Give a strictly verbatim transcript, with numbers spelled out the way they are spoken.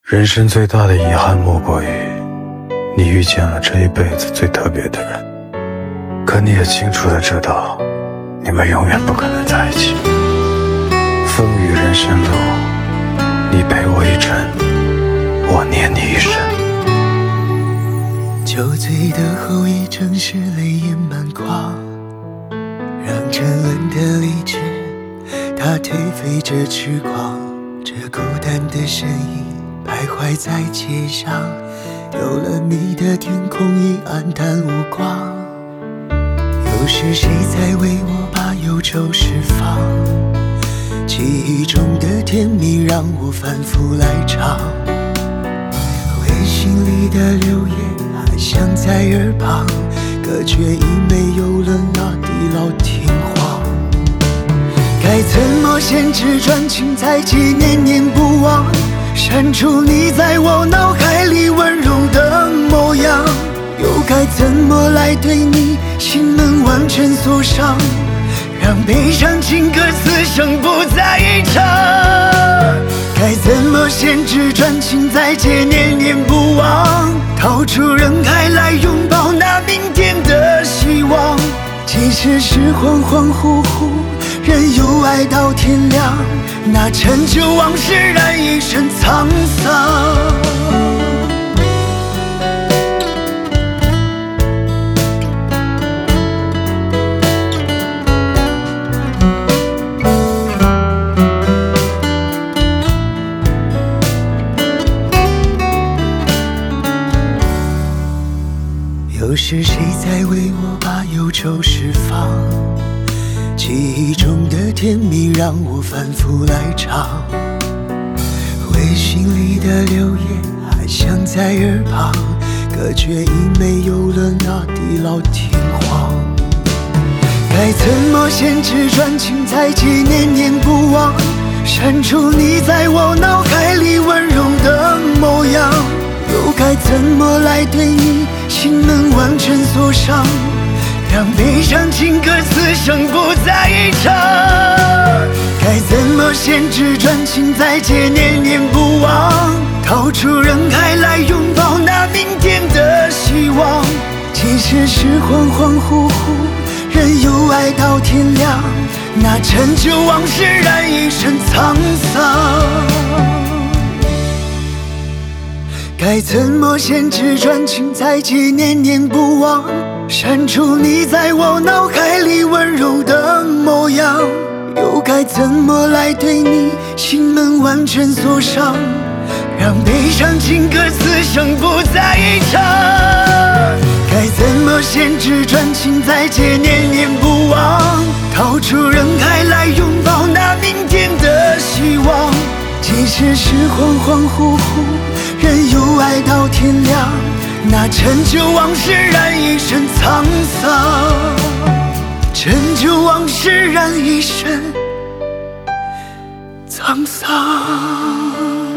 人生最大的遗憾莫过于你遇见了这一辈子最特别的人，可你也清楚地知道你们永远不可能在一起。风雨人生路，你陪我一程，我念你一生。 酒醉的后遗症是泪眼满眶，让沉沦的理智它颓废着痴狂，这孤单的身影徘徊在街上，有了你的天空已暗淡无光。又是谁在为我把忧愁释放？记忆中的甜蜜让我反复来唱，微信里的留言还响在耳旁，可却已没有了那地老天荒。该怎么限制转情在即念念不忘，删除你在我脑海里温柔的模样，又该怎么来对你心门完全锁上，让悲伤情歌此生不再一场。该怎么限制转情在即念念不忘，逃出人海来拥抱那明天的希望。即使是恍恍惚惚，任由爱到天亮，那陈旧往事染一身沧桑。又是谁在为我把忧愁释放？记忆中的甜蜜让我反复来唱，微信里的留言还响在耳旁，可却已没有了那地老天荒。该怎么限制转情在即念念不忘，删除你在我脑海里温柔的模样，又该怎么来对你心门完全锁上，让悲伤情歌此生不再一场。该怎么限制转情在即念念不忘，逃出人海来拥抱那明天的希望。即使是恍恍惚惚，任由爱到天亮，那陈旧往事染一身沧桑。该怎么限制转情在即念念不忘，删除你在我脑海里温柔的模样，又该怎么来对你心门完全锁上，让悲伤情歌此生不再一场。该怎么限制转情在即念念不忘，逃出人海来拥抱那明天的希望。即使是恍恍惚惚，任由爱到天亮，那陈旧往事染一身沧桑，陈旧往事染一身沧桑。